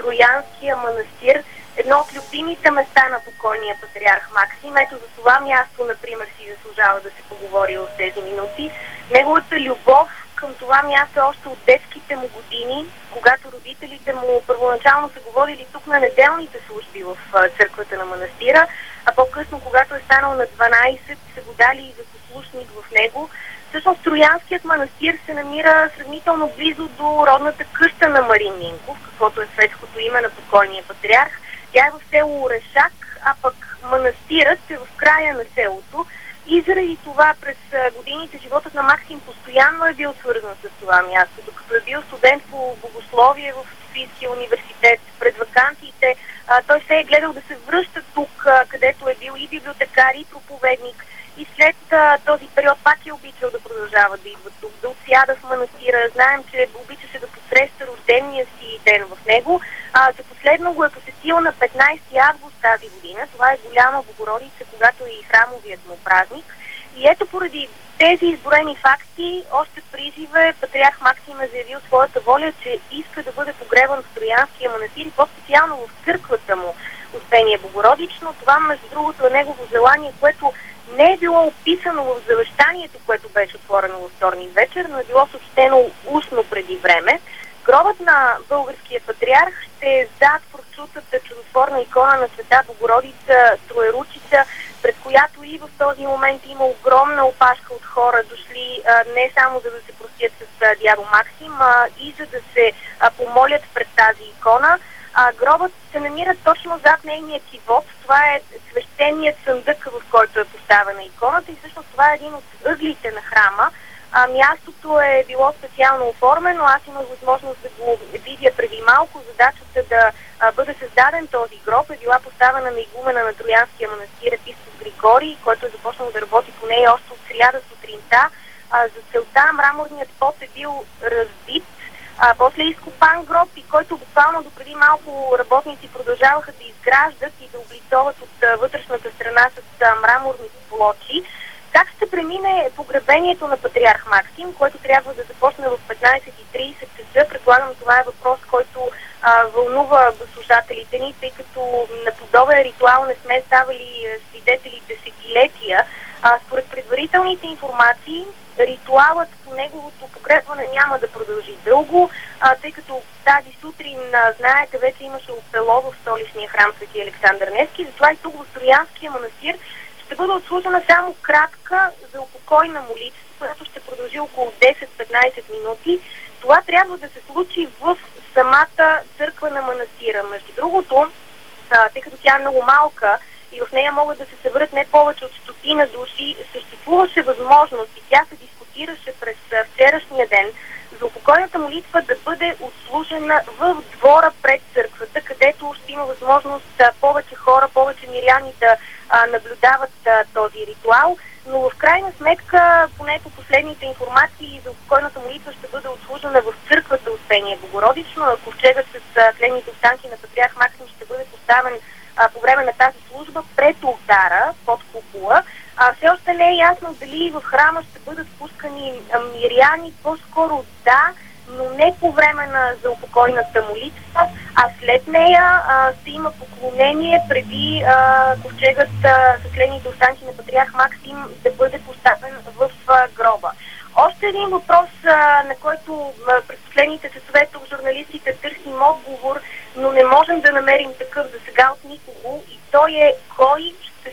Троянския манастир, едно от любимите места на покойния патриарх Максим. Ето за това място, например, си заслужава да се поговори в тези минути. Неговата любов към това място още от детските му години, когато родителите му първоначално са говорили тук на неделните служби в църквата на манастира, а по-късно, когато е станал на 12, са го дали и за послушник в него. Всъщност Троянският манастир се намира сравнително близо до родната къща на Марин Минков, каквото е светското име на покойния патриарх. Тя е в село Орешак, а пък манастирът е в края на селото. И заради това през годините животът на Максим постоянно е бил свързан с това място. Докато е бил студент по богословие в Софийския университет, пред ваканциите, той се е гледал да се връща тук, където е бил и библиотекар, и проповедник. И след този период пак е обичал да продължава да идва тук, да отсяда в манастира. Знаем, че обичаше да посреща рождения си ден в него. За последно го е посетил на 15 август тази година. Това е Голяма Богородица, когато е и храмовият му празник. И ето поради тези изброени факти, още при живе патриарх Максим е заявил своята воля, че иска да бъде погребан в Троянския манастир и по-специално в църквата му Успение Богородично. Това, между другото, е негово желание, което не е било описано в завещанието, което беше отворено във вторник вечер, но е било съобщено устно преди време. Гробът на българския патриарх ще е зад прочутата чудотворна икона на Света Богородица Троеручица, пред която и в този момент има огромна опашка от хора, дошли не само за да се простят с дядо Максим, и за да се помолят пред тази икона. Гробът се намира точно зад нейния кивот. Това е свещеният съндък, в който е поставена иконата, и всъщност това е един от ъглите на храма. Мястото е било специално оформено. Аз имах възможност да го видя преди малко. Задачата да бъде създаден този гроб е била поставена на игумена на Троянския манастир епископ Григорий, който е започнал да работи по нея още от сряда сутринта. За целта мраморният под е бил разбит, после изкопан гроб, и който буквално допреди малко работници продължаваха да изграждат и да облицоват от вътрешната страна с мраморни плочи. Как ще премине погребението на патриарх Максим, което трябва да започне в 15:30 часа? Предполагам, това е въпрос, който вълнува слушателите ни, тъй като на подобен ритуал не сме ставали свидетели десетилетия. Според предварителните информации, ритуалът по неговото погребване няма да продължи дълго, тъй като тази сутрин, знаете, вече имаше опело в столичния храм Свети Александър Невски, затова и тук в Троянския манастир ще бъде отслужена само кратка за упокойна молитва, която ще продължи около 10-15 минути. Това трябва да се случи в самата църква на манастира. Между другото, тъй като тя е много малка и в нея могат да се съберат не повече от 100 души, съществуваше възможност и тя се дискутираше през вчерашния ден за упокойната молитва да бъде отслужена в двора пред църквата, където ще има възможност повече хора, повече миряни да наблюдават този ритуал, но в крайна сметка, поне по последните информации, за упокойната молитва ще бъде отслужена в църквата Успение Богородично, а ковчегът с тленните останки на патриарх Максим ще бъде поставен по време на тази служба пред олтара, под купола. Все още не е ясно дали в храма ще бъдат пускани миряни, по-скоро да, но не по време на заупокойната молитва, а след нея ще има поклонение преди ковчегът с тленните останки на патриарх Максим да бъде поставен в гроба. Още един въпрос, на който през последните часове тук журналистите търсим отговор, но не можем да намерим такъв за сега от никого, и той е кой ще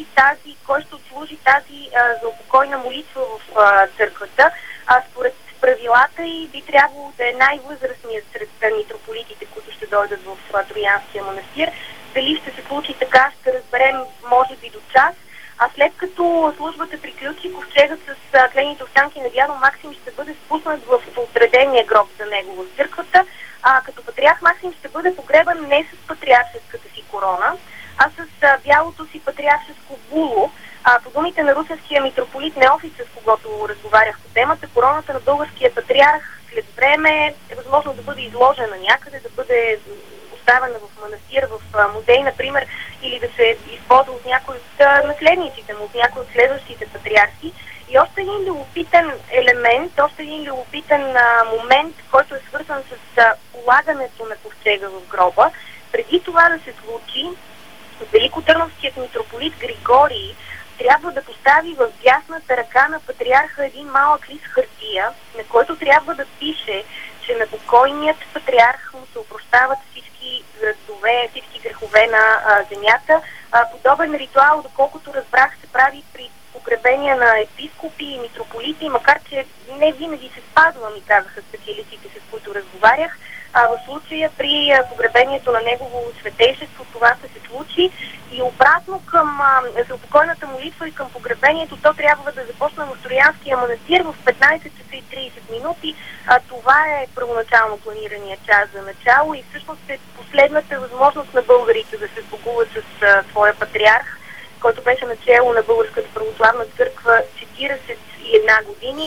отслужи тази заупокойна молитва в църквата. Според правилата и би трябвало да е най-възрастният сред митрополитите, които ще дойдат в Троянския манастир. Дали ще се случи така, ще разберем може би до час. А след като службата приключи, ковчегът с тлените останки на дядо Максим ще бъде спуснат в отредения гроб за него в църквата, като патриарх Максим ще бъде погребан не с патриаршеската си корона, а с бялото си патриаршеско було. По думите на русенския митрополит Неофит, с когото разговарях по темата, короната на българския патриарх след време е възможно да бъде изложена някъде, да бъде оставена в манастир, в музей, например, или да се използва от някой от наследниците му, от някой от следващите патриархи. И още един любопитен елемент, още един любопитен момент, който е свързан с слагането на ковчега в гроба. Преди това да се случи, великотърновският митрополит Григорий трябва да постави в дясната ръка на патриарха един малък лист хартия, на който трябва да пише, че на покойният патриарх му се опрощават всички грехове на земята. Подобен ритуал, доколкото разбрах, се прави при погребения на епископи и митрополити, макар че не винаги се спазва, ми казаха специалистите, с които разговарях. В случая при погребението на негово светейшество това ще се случи и обратно към заупокойната молитва и към погребението, то трябва да започне в Троянския манастир в 15 часа и 30 минути. Това е първоначално планирания час за начало и всъщност е последната възможност на българите да се сбогуват с своя патриарх, който беше начело на Българската православна църква 41 години.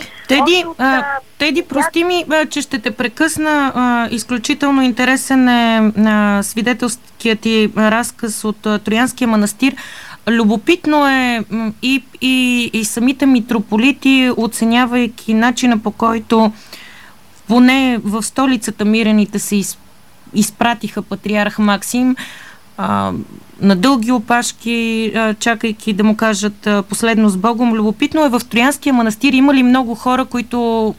Теди, прости ми, че ще те прекъсна. Изключително интересен е свидетелският ти разказ от Троянския манастир. Любопитно е и самите митрополити, оценявайки начина, по който поне в столицата мирените се изпратиха патриарх Максим на дълги опашки, чакайки да му кажат последно с Богом. Любопитно е, в Троянския манастир има ли много хора, които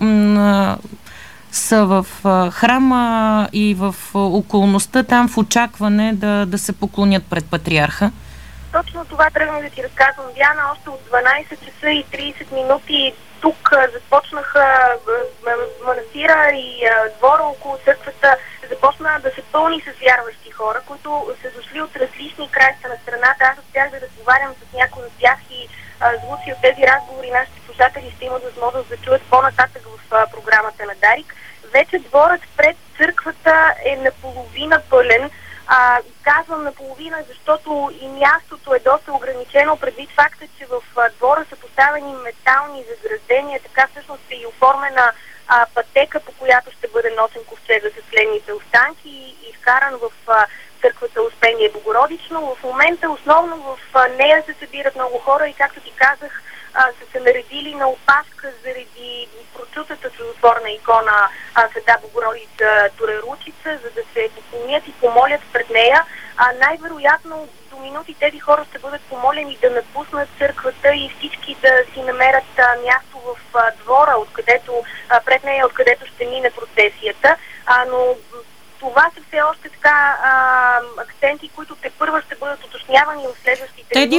са в храма и в околността там в очакване да се поклонят пред патриарха? Точно това тръгнах да ти разказвам, Диана. Още от 12 часа и 30 минути тук започнаха манастира и двора около църквата започна да се пълни с вярващи хора, които са дошли от различни краища на страната. Аз успях да разговарям с някои от тях и звуци от тези разговори нашите слушатели ще имат възможност да чуят по-нататък в програмата на Дарик. Вече дворът пред църквата е наполовина пълен. Казвам наполовина, защото и мястото е доста ограничено, предвид факта, че в двора са поставени метални заграждения, така всъщност е и оформена пътека, по която ще бъде носен ковчега с следните останки и вкаран в църквата Успение Богородично. В момента основно в нея се събират много хора и, както ти казах, са се наредили на опашка заради прочутата чудотворна икона Света Богородица Туреручица, за да се поклонят и помолят пред нея. Най-вероятно до минути тези хора ще бъдат помолени да напуснат църквата и всички да си намерят място в двора, пред нея, откъдето ще мине процесията. Но това са все още така акценти, които тепърва ще бъдат уточнявани в следващите минути.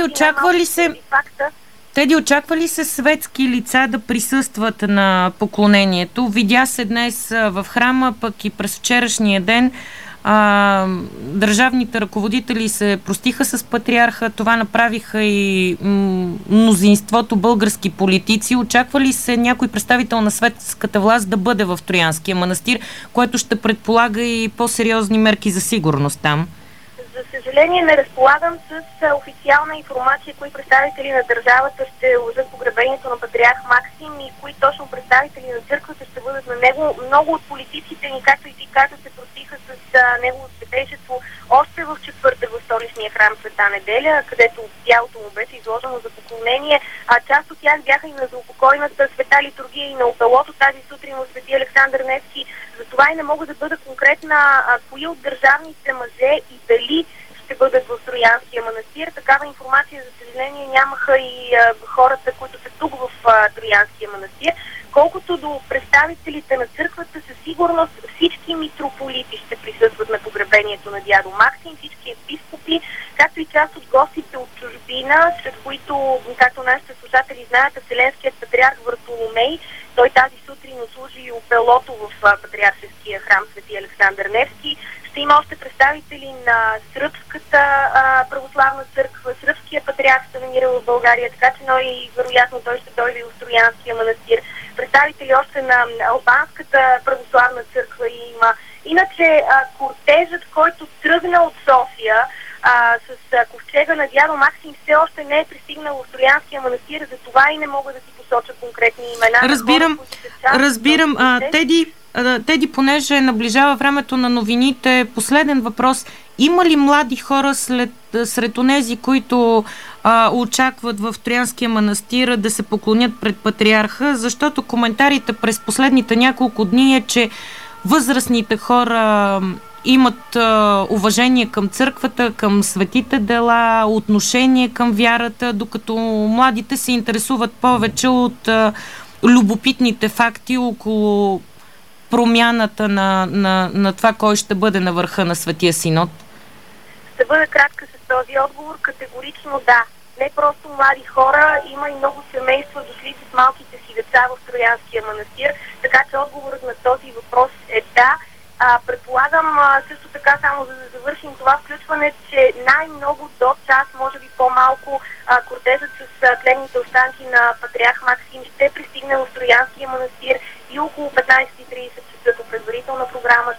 Теди, очаква ли се светски лица да присъстват на поклонението? Видя се днес в храма, пък и през вчерашния ден държавните ръководители се простиха с патриарха. Това направиха и мнозинството български политици. Очаква ли се някой представител на светската власт да бъде в Троянския манастир, което ще предполага и по-сериозни мерки за сигурност там? За съжаление не разполагам с официална информация, кои представители на държавата ще лъжат погребението на патриарх Максим и кои точно представители на църквата ще бъдат на него. Много от политиците ни, както и ти каза, се простиха с негово светейшество още в четвъртък в столичния храм Света Неделя, където тялото му беше изложено за поклонение. Част от тях бяха и на заупокойната света литургия и на опелото тази сутрин в Свети Александър Невски. Затова и не мога да бъда конкретна кои от държавните мъже и дали ще бъдат в Троянския манастир. Такава информация, за съжаление, нямаха и хората, които са тук в Троянския манастир. Колкото до представителите на църквата, със сигурност всички митрополити ще присъстват на погребението на дядо Максим, всички епископи, както и част от гостите от чужбина, сред които, както нашите слушатели знаят, Вселенският патриарх Вартоломей. Той тази сутрин служи опелото в патриаршеския храм Свети Александър Невски. Ще има още представители на Сръбската православна църква. Сръбския патриарх се намира в България, така че вероятно той ще дойде в Троянския манастир. Представители още на Албанската православна църква има. Иначе кортежът, който тръгна от София с ковчега на дядо Максим, все още не е пристигнал в Троянския манастир, за това и не мога да ти посоча конкретни имена. Разбирам. Теди, понеже наближава времето на новините, последен въпрос. Има ли млади хора сред онези, които очакват в Троянския манастир да се поклонят пред патриарха? Защото коментарите през последните няколко дни е, че възрастните хора имат уважение към църквата, към светите дела, отношение към вярата, докато младите се интересуват повече от любопитните факти около промяната на това, кой ще бъде на върха на Светия Синод? Ще бъда кратка с този отговор. Категорично да. Не просто млади хора, има и много семейства дошли с малките си деца в Троянския манастир, така че отговорът на този въпрос е да. Предполагам също така, само за да завършим това включване, че най-много до час, може би по-малко, кортежът с тленните останки на патриарх Максим ще пристигне в Троянския манастир и около 15:30 часа по предварителна програма